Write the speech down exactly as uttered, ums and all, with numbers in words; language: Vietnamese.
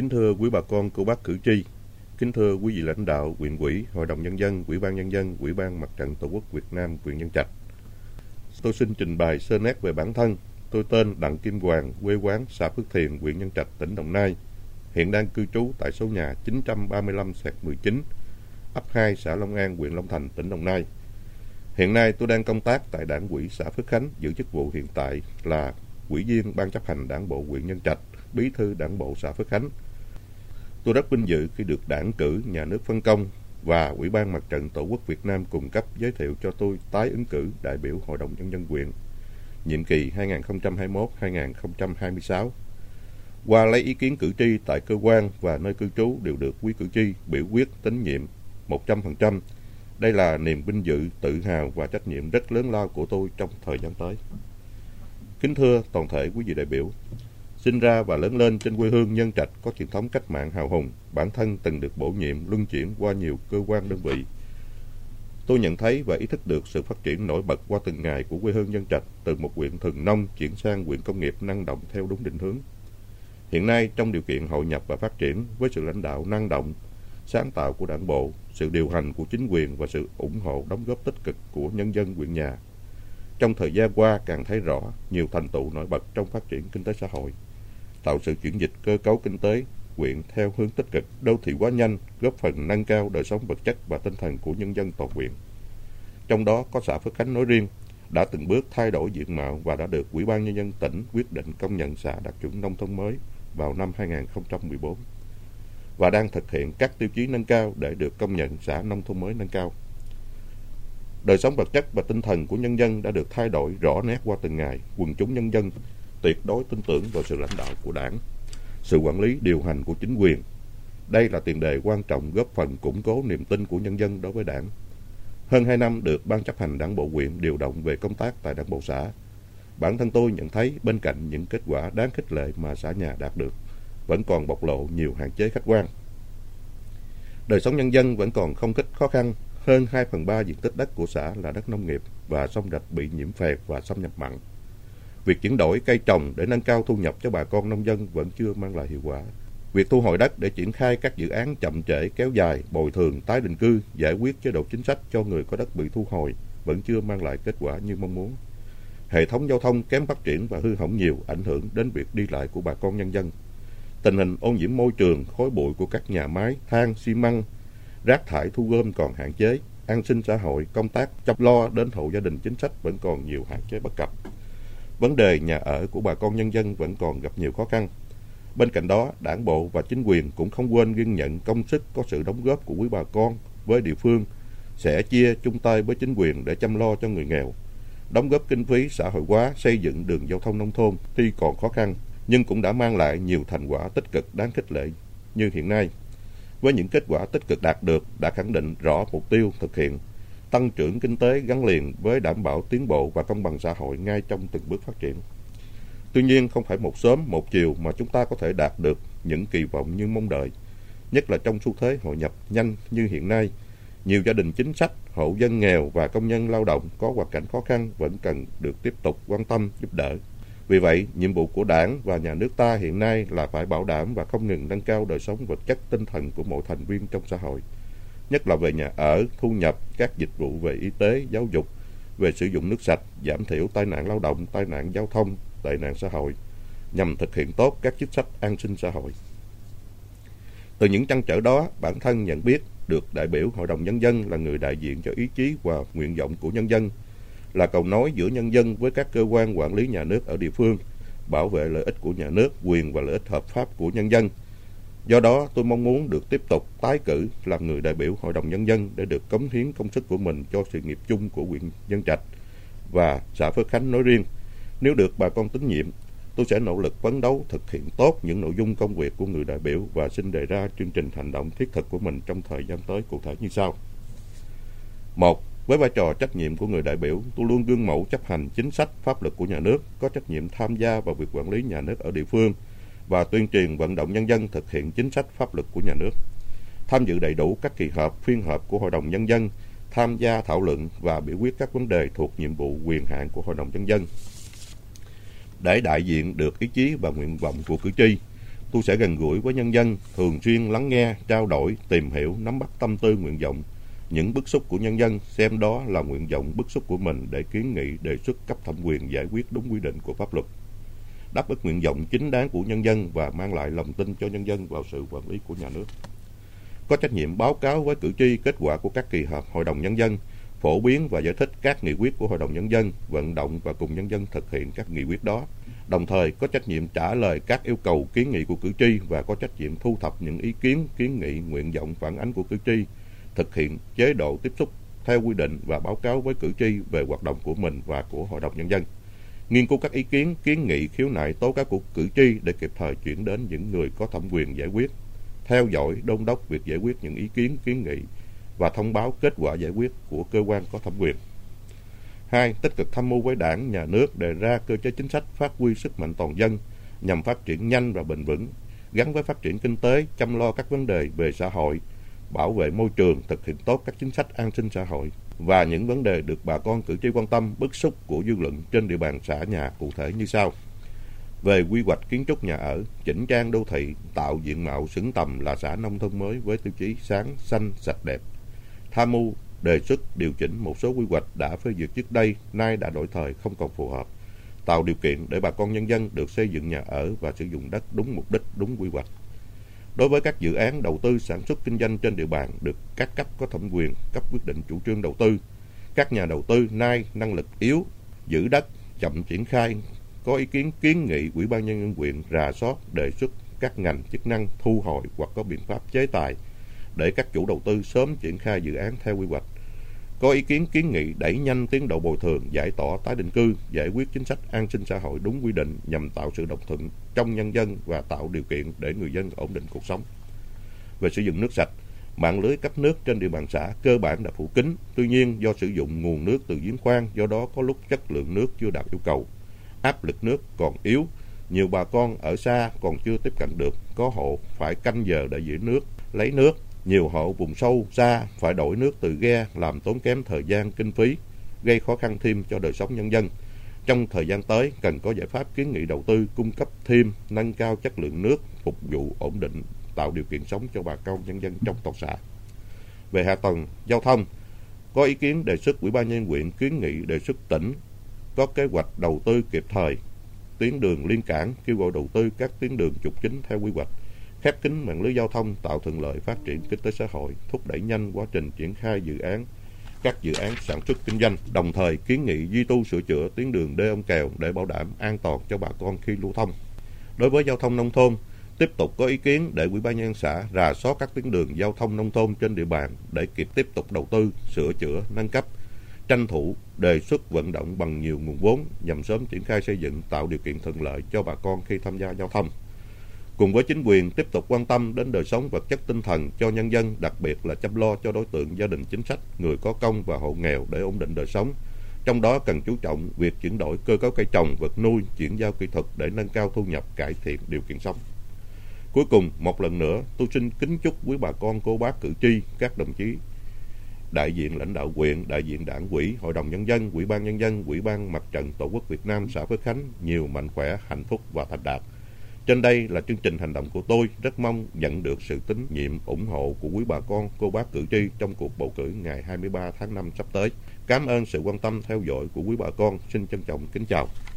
Kính thưa quý bà con, cô bác cử tri, kính thưa quý vị lãnh đạo, huyện ủy, hội đồng nhân dân, ủy ban nhân dân, ủy ban mặt trận tổ quốc Việt Nam, huyện Nhân Trạch. Tôi xin trình bày sơ nét về bản thân. Tôi tên Đặng Kim Hoàng, quê quán xã Phước Thiền, huyện Nhân Trạch, tỉnh Đồng Nai. Hiện đang cư trú tại số nhà chín trăm ba mươi lăm mười chín, ấp hai, xã Long An, huyện Long Thành, tỉnh Đồng Nai. Hiện nay tôi đang công tác tại Đảng ủy xã Phước Khánh, giữ chức vụ hiện tại là Ủy viên Ban chấp hành Đảng bộ huyện Nhân Trạch, Bí thư Đảng bộ xã Phước Khánh. Tôi rất vinh dự khi được Đảng cử, nhà nước phân công và Ủy ban Mặt trận Tổ quốc Việt Nam cung cấp giới thiệu cho tôi tái ứng cử đại biểu Hội đồng Nhân dân huyện, nhiệm kỳ hai nghìn không trăm hai mươi mốt đến hai nghìn không trăm hai mươi sáu. Qua lấy ý kiến cử tri tại cơ quan và nơi cư trú đều được quý cử tri biểu quyết tín nhiệm một trăm phần trăm. Đây là niềm vinh dự, tự hào và trách nhiệm rất lớn lao của tôi trong thời gian tới. Kính thưa toàn thể quý vị đại biểu, sinh ra và lớn lên trên quê hương Nhân Trạch có truyền thống cách mạng hào hùng, bản thân từng được bổ nhiệm luân chuyển qua nhiều cơ quan đơn vị. Tôi nhận thấy và ý thức được sự phát triển nổi bật qua từng ngày của quê hương Nhân Trạch, từ một huyện thuần nông chuyển sang huyện công nghiệp năng động theo đúng định hướng. Hiện nay, trong điều kiện hội nhập và phát triển với sự lãnh đạo năng động, sáng tạo của Đảng bộ, sự điều hành của chính quyền và sự ủng hộ đóng góp tích cực của nhân dân huyện nhà, trong thời gian qua càng thấy rõ nhiều thành tựu nổi bật trong phát triển kinh tế xã hội, tạo sự chuyển dịch cơ cấu kinh tế huyện theo hướng tích cực, đô thị hóa nhanh, góp phần nâng cao đời sống vật chất và tinh thần của nhân dân toàn huyện. Trong đó có xã Phước Khánh nói riêng đã từng bước thay đổi diện mạo và đã được Ủy ban Nhân dân tỉnh quyết định công nhận xã đạt chuẩn nông thôn mới vào năm hai nghìn không trăm mười bốn và đang thực hiện các tiêu chí nâng cao để được công nhận xã nông thôn mới nâng cao. Đời sống vật chất và tinh thần của nhân dân đã được thay đổi rõ nét qua từng ngày. Quần chúng nhân dân tuyệt đối tin tưởng vào sự lãnh đạo của Đảng, sự quản lý điều hành của chính quyền. Đây là tiền đề quan trọng góp phần củng cố niềm tin của nhân dân đối với Đảng. Hơn hai năm được Ban chấp hành Đảng bộ huyện điều động về công tác tại Đảng bộ xã, bản thân tôi nhận thấy bên cạnh những kết quả đáng khích lệ mà xã nhà đạt được, vẫn còn bộc lộ nhiều hạn chế khách quan. Đời sống nhân dân vẫn còn không ít khó khăn. Hơn hai phần ba diện tích đất của xã là đất nông nghiệp và sông rạch bị nhiễm phèn và xâm nhập mặn. Việc chuyển đổi cây trồng để nâng cao thu nhập cho bà con nông dân vẫn chưa mang lại hiệu quả. Việc thu hồi đất để triển khai các dự án chậm trễ kéo dài, bồi thường, tái định cư, giải quyết chế độ chính sách cho người có đất bị thu hồi vẫn chưa mang lại kết quả như mong muốn. Hệ thống giao thông kém phát triển và hư hỏng nhiều, ảnh hưởng đến việc đi lại của bà con nhân dân. Tình hình ô nhiễm môi trường, khói bụi của các nhà máy, than, xi măng, rác thải thu gom còn hạn chế, an sinh xã hội, công tác chăm lo đến hộ gia đình chính sách vẫn còn nhiều hạn chế bất cập. Vấn đề nhà ở của bà con nhân dân vẫn còn gặp nhiều khó khăn. Bên cạnh đó, Đảng bộ và chính quyền cũng không quên ghi nhận công sức có sự đóng góp của quý bà con với địa phương, sẽ chia chung tay với chính quyền để chăm lo cho người nghèo, đóng góp kinh phí xã hội hóa xây dựng đường giao thông nông thôn tuy còn khó khăn nhưng cũng đã mang lại nhiều thành quả tích cực đáng khích lệ như hiện nay. Với những kết quả tích cực đạt được đã khẳng định rõ mục tiêu thực hiện tăng trưởng kinh tế gắn liền với đảm bảo tiến bộ và công bằng xã hội ngay trong từng bước phát triển. Tuy nhiên, không phải một sớm một chiều mà chúng ta có thể đạt được những kỳ vọng như mong đợi, nhất là trong xu thế hội nhập nhanh như hiện nay. Nhiều gia đình chính sách, hộ dân nghèo và công nhân lao động có hoàn cảnh khó khăn vẫn cần được tiếp tục quan tâm giúp đỡ. Vì vậy, nhiệm vụ của Đảng và nhà nước ta hiện nay là phải bảo đảm và không ngừng nâng cao đời sống vật chất tinh thần của mọi thành viên trong xã hội, nhất là về nhà ở, thu nhập, các dịch vụ về y tế, giáo dục, về sử dụng nước sạch, giảm thiểu tai nạn lao động, tai nạn giao thông, tệ nạn xã hội, nhằm thực hiện tốt các chính sách an sinh xã hội. Từ những trăn trở đó, bản thân nhận biết được đại biểu Hội đồng Nhân dân là người đại diện cho ý chí và nguyện vọng của nhân dân, là cầu nối giữa nhân dân với các cơ quan quản lý nhà nước ở địa phương, bảo vệ lợi ích của nhà nước, quyền và lợi ích hợp pháp của nhân dân. Do đó, tôi mong muốn được tiếp tục tái cử làm người đại biểu Hội đồng Nhân dân để được cống hiến công sức của mình cho sự nghiệp chung của huyện Nhân Trạch và xã Phước Khánh nói riêng. Nếu được bà con tín nhiệm, tôi sẽ nỗ lực phấn đấu thực hiện tốt những nội dung công việc của người đại biểu và xin đề ra chương trình hành động thiết thực của mình trong thời gian tới cụ thể như sau. Một, với vai trò trách nhiệm của người đại biểu, tôi luôn gương mẫu chấp hành chính sách pháp luật của nhà nước, có trách nhiệm tham gia vào việc quản lý nhà nước ở địa phương và tuyên truyền vận động nhân dân thực hiện chính sách pháp luật của nhà nước. Tham dự đầy đủ các kỳ họp, phiên họp của Hội đồng Nhân dân, tham gia thảo luận và biểu quyết các vấn đề thuộc nhiệm vụ quyền hạn của Hội đồng Nhân dân. Để đại diện được ý chí và nguyện vọng của cử tri, tôi sẽ gần gũi với nhân dân, thường xuyên lắng nghe, trao đổi, tìm hiểu, nắm bắt tâm tư nguyện vọng, những bức xúc của nhân dân, xem đó là nguyện vọng bức xúc của mình để kiến nghị đề xuất cấp thẩm quyền giải quyết đúng quy định của pháp luật, đáp ứng nguyện vọng chính đáng của nhân dân và mang lại lòng tin cho nhân dân vào sự quản lý của nhà nước. Có trách nhiệm báo cáo với cử tri kết quả của các kỳ họp Hội đồng Nhân dân, phổ biến và giải thích các nghị quyết của Hội đồng Nhân dân, vận động và cùng nhân dân thực hiện các nghị quyết đó. Đồng thời có trách nhiệm trả lời các yêu cầu kiến nghị của cử tri và có trách nhiệm thu thập những ý kiến, kiến nghị, nguyện vọng phản ánh của cử tri, thực hiện chế độ tiếp xúc theo quy định và báo cáo với cử tri về hoạt động của mình và của Hội đồng Nhân dân. Nghiên cứu các ý kiến, kiến nghị, khiếu nại, tố cáo của cử tri để kịp thời chuyển đến những người có thẩm quyền giải quyết, theo dõi, đôn đốc việc giải quyết những ý kiến, kiến nghị và thông báo kết quả giải quyết của cơ quan có thẩm quyền. Hai, tích cực tham mưu với Đảng, Nhà nước đề ra cơ chế chính sách phát huy sức mạnh toàn dân nhằm phát triển nhanh và bền vững, gắn với phát triển kinh tế, chăm lo các vấn đề về xã hội, bảo vệ môi trường, thực hiện tốt các chính sách an sinh xã hội và những vấn đề được bà con cử tri quan tâm, bức xúc của dư luận trên địa bàn xã nhà cụ thể như sau. Về quy hoạch kiến trúc nhà ở, chỉnh trang đô thị, tạo diện mạo xứng tầm là xã nông thôn mới với tiêu chí sáng, xanh, sạch đẹp. Tham mưu, đề xuất, điều chỉnh một số quy hoạch đã phê duyệt trước đây, nay đã đổi thời không còn phù hợp. Tạo điều kiện để bà con nhân dân được xây dựng nhà ở và sử dụng đất đúng mục đích, đúng quy hoạch. Đối với các dự án đầu tư sản xuất kinh doanh trên địa bàn được các cấp có thẩm quyền cấp quyết định chủ trương đầu tư. Các nhà đầu tư nay năng lực yếu, giữ đất, chậm triển khai, có ý kiến kiến nghị Ủy ban Nhân dân huyện rà soát đề xuất các ngành chức năng thu hồi hoặc có biện pháp chế tài để các chủ đầu tư sớm triển khai dự án theo quy hoạch. Có ý kiến kiến nghị đẩy nhanh tiến độ bồi thường, giải tỏa tái định cư, giải quyết chính sách an sinh xã hội đúng quy định nhằm tạo sự đồng thuận trong nhân dân và tạo điều kiện để người dân ổn định cuộc sống. Về sử dụng nước sạch, mạng lưới cấp nước trên địa bàn xã cơ bản đã phủ kín. Tuy nhiên, do sử dụng nguồn nước từ giếng khoan, do đó có lúc chất lượng nước chưa đạt yêu cầu, áp lực nước còn yếu, nhiều bà con ở xa còn chưa tiếp cận được, có hộ phải canh giờ để giữ nước, lấy nước. Nhiều hộ vùng sâu, xa phải đổi nước từ ghe làm tốn kém thời gian, kinh phí, gây khó khăn thêm cho đời sống nhân dân. Trong thời gian tới, cần có giải pháp kiến nghị đầu tư, cung cấp thêm, nâng cao chất lượng nước, phục vụ ổn định, tạo điều kiện sống cho bà con nhân dân trong toàn xã. Về hạ tầng giao thông, có ý kiến đề xuất Ủy ban Nhân dân huyện kiến nghị đề xuất tỉnh có kế hoạch đầu tư kịp thời, tuyến đường liên cảng, kêu gọi đầu tư các tuyến đường trục chính theo quy hoạch, khép kín mạng lưới giao thông, tạo thuận lợi phát triển kinh tế xã hội, thúc đẩy nhanh quá trình triển khai dự án, các dự án sản xuất kinh doanh, đồng thời kiến nghị duy tu sửa chữa tuyến đường đê ông kèo để bảo đảm an toàn cho bà con khi lưu thông. Đối với giao thông nông thôn, tiếp tục có ý kiến để Ủy ban nhân dân xã rà soát các tuyến đường giao thông nông thôn trên địa bàn để kịp tiếp tục đầu tư, sửa chữa, nâng cấp, tranh thủ đề xuất vận động bằng nhiều nguồn vốn nhằm sớm triển khai xây dựng, tạo điều kiện thuận lợi cho bà con khi tham gia giao thông. Cùng với chính quyền tiếp tục quan tâm đến đời sống vật chất tinh thần cho nhân dân, đặc biệt là chăm lo cho đối tượng gia đình chính sách, người có công và hộ nghèo để ổn định đời sống. Trong đó cần chú trọng việc chuyển đổi cơ cấu cây trồng, vật nuôi, chuyển giao kỹ thuật để nâng cao thu nhập, cải thiện điều kiện sống. Cuối cùng, một lần nữa, tôi xin kính chúc quý bà con, cô bác cử tri, các đồng chí đại diện lãnh đạo huyện, đại diện đảng ủy, hội đồng nhân dân, ủy ban nhân dân, ủy ban mặt trận tổ quốc Việt Nam xã Phước Khánh nhiều mạnh khỏe, hạnh phúc và thành đạt. Trên đây là chương trình hành động của tôi, rất mong nhận được sự tín nhiệm, ủng hộ của quý bà con, cô bác cử tri trong cuộc bầu cử ngày hai mươi ba tháng năm sắp tới. Cảm ơn sự quan tâm theo dõi của quý bà con. Xin trân trọng kính chào.